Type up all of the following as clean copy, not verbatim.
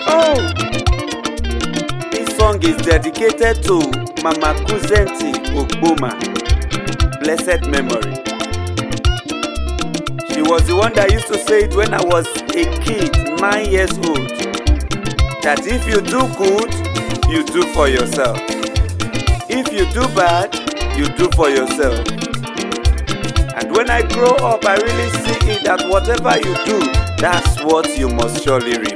Oh, this song is dedicated to Mama Kuzenti Ogboma, blessed memory. She was the one that used to say it when I was a kid, 9 years old, that if you do good, you do for yourself. If you do bad, you do for yourself. And when I grow up, I really see it that whatever you do, that's what you must surely reap.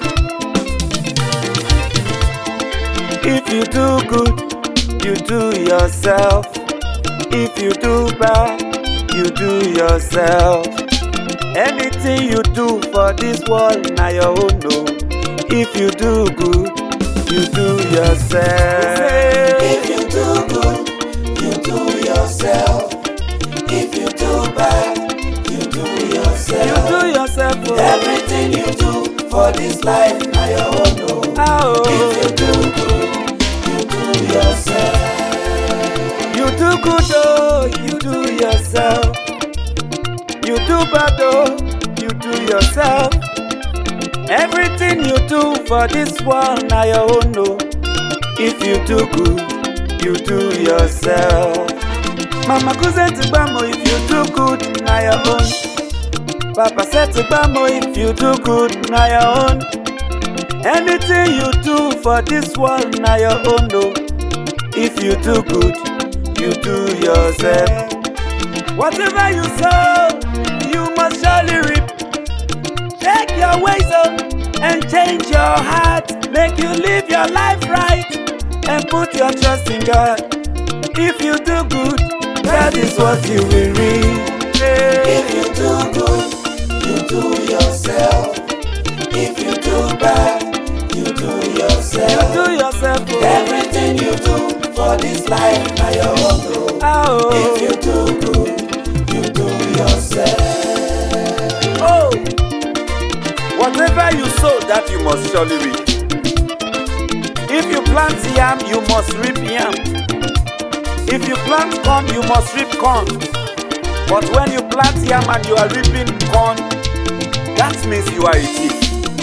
If you do good, you do yourself. If you do bad, you do yourself. Anything you do for this world, now your own no. If you do good, you do yourself. If you do good, you do yourself. If you do bad, you do yourself. You do yourself. Oh. Everything you do for this life, now your own no. Oh. If you do good, you do yourself. You do good, oh, you do yourself. You do bad, oh, you do yourself. Everything you do for this world, now your own no. If you do good, you do yourself. Mama Kuzenti Ogboma, if you do good, now your own. Papa said to Bamo, if you do good, now your own. Anything you do for this world, now your own no. If you do good, you do yourself. Whatever you sow, you must surely reap. Take your ways up and change your heart. Make you live your life right and put your trust in God. If you do good, that is what you will reap. If you do good, you do yourself. If you do bad, you do yourself. You do yourself. Oh. Everything you do for this life, now your own no. Oh. If you do good, you do yourself. Oh, whatever you sow, that you must surely reap. If you plant yam, you must reap yam. If you plant corn, you must reap corn. But when you plant yam and you are reaping corn, that means you are a thief.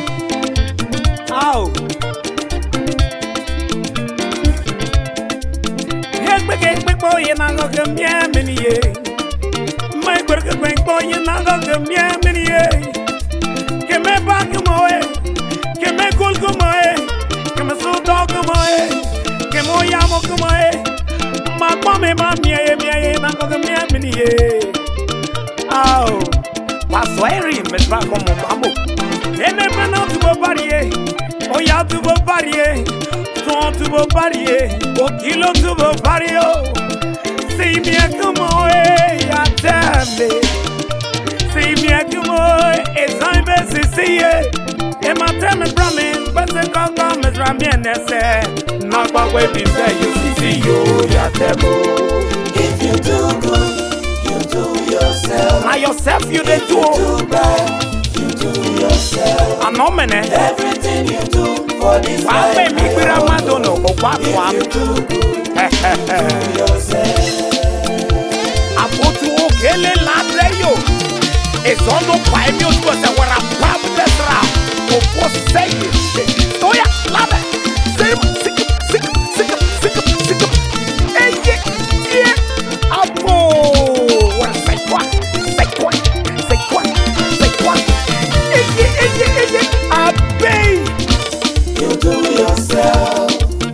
Ow! Ow! Pasweri mesba como bambo. Ene bana tu bo parier. O ya tu bo parier. Ton tu bo parier. O kilo tu bo parier. See me como ya teme. See me como es un bessie. E ma teme bramin, pese kaka mes ramien ese. Na kwa we bi say you see you ya temo. If you do good, you do yourself. Now yourself you dey do. If you do bad, you do yourself. I know me ne. Everything you do for this Why life, me me gbera ma do no o kwa kwa. if you do good, do yourself. Abotu o kele ladre yo. Ezondo pa emi o tu se wara pa besra. O po say. Oya, lave. Sim sik. Eye. Apo. What say quoi? Say quoi? Eye. Abe. You do yourself.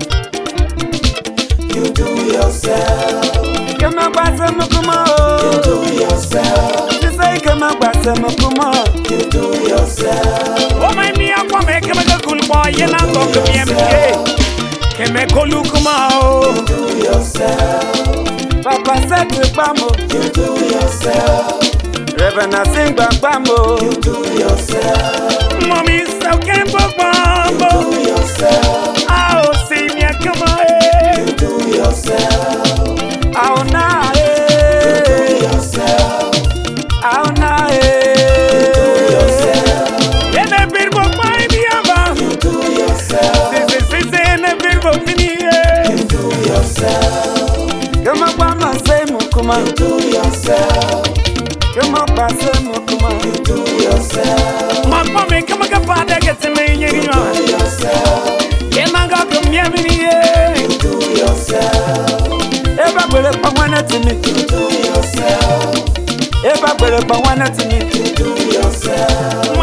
You do yourself. Come on, Basa You Mukuma. do yourself. You say, come on, Basa Mukuma. You do yourself. Oh my me akwa me keme go cool boy ye na go keme me. Keme go look ma o. You do yourself. Papa said to Bamo. You do yourself. Reverend sing Bamo. You do yourself. Mommy so can You bambo. do yourself. Oh see me come on. You do yourself. Oh, na You do yourself. Oh, na You do yourself. Ye na bir bo mai mi aba. You do yourself. Se na bir bo fini. You do yourself. Come on, Bama, say Mukuma. You do yourself. Come on, Basa Mukuma. You do yourself. Ma kwa me kama ka pa de get me You ye. do yourself. to me. You do yourself. Eba gbere pa wana to me. You do yourself.